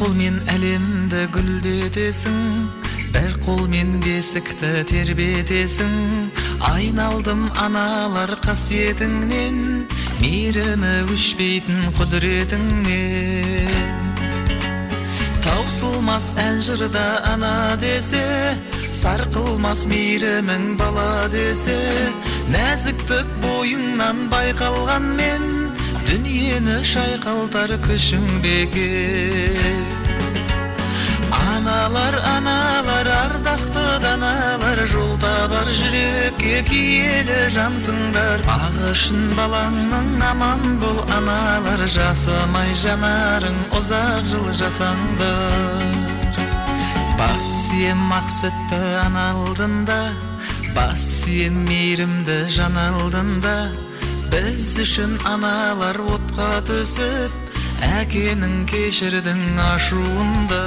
қолмен әлемді гүлдетесің, бір қолмен бесікті тербетесің. Айналдым аналар қасиетіңнен, мейірімі өшпейтін құдіретіңнен. Таусылмас ән жырда ана десе, сарқылмас мейірімің бала десе. Нәзіктік бойыңнан байқалған мен, дүниені шайқалтар күшің бекер. Аналар, аналар, ардақты даналар, жол табар жүрекке киелі жансыңдар. Ағышын балаңның аман бол аналар, жасамай жанарың ұзақ жыл жасаңдар. Бас ием ақ сүтті ана алдында, бас ием мейірімді жан алдында. Біз үшін аналар отқа төсіп, әкенің кешірдің ашуында.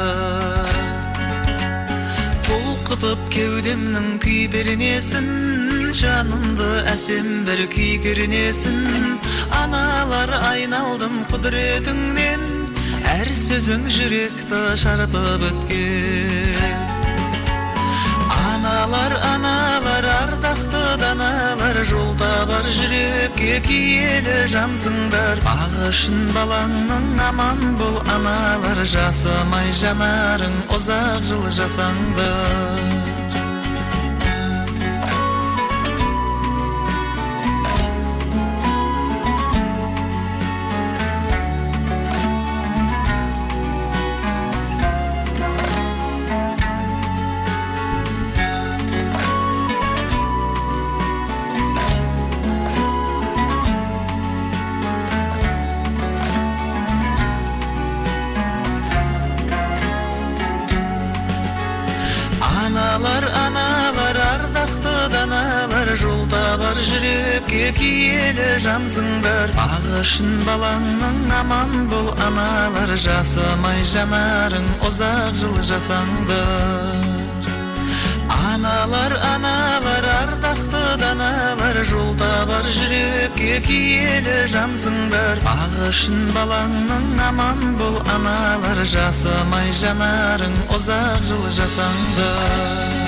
Толқытып кеудемнің күй бернесін, жанымды әсем бір күй кернесін. Аналар, айналдым құдіретіңнен, әр сөзің жүректі шарпып өткен. Аналар, аналар, ардақты даналар, жол табар жүрекке киелі жансыңдар. Ағышын балаңның аман бол аналар, жасамай жанарың ұзақ жыл жасаңдар. Аналар, аналар, ардақты даналар, жол табар жүрекке киелі жансыңдар. Ағышын балаңның аман бол аналар, жасамай жанарың ұзақ жыл жасаңдар. Аналар, аналар, ардақты даналар, жол табар жүрекке киелі жансыңдар. Ағышын балаңның аман бол аналар, жасамай жанарың ұзақ жыл жасаңдар.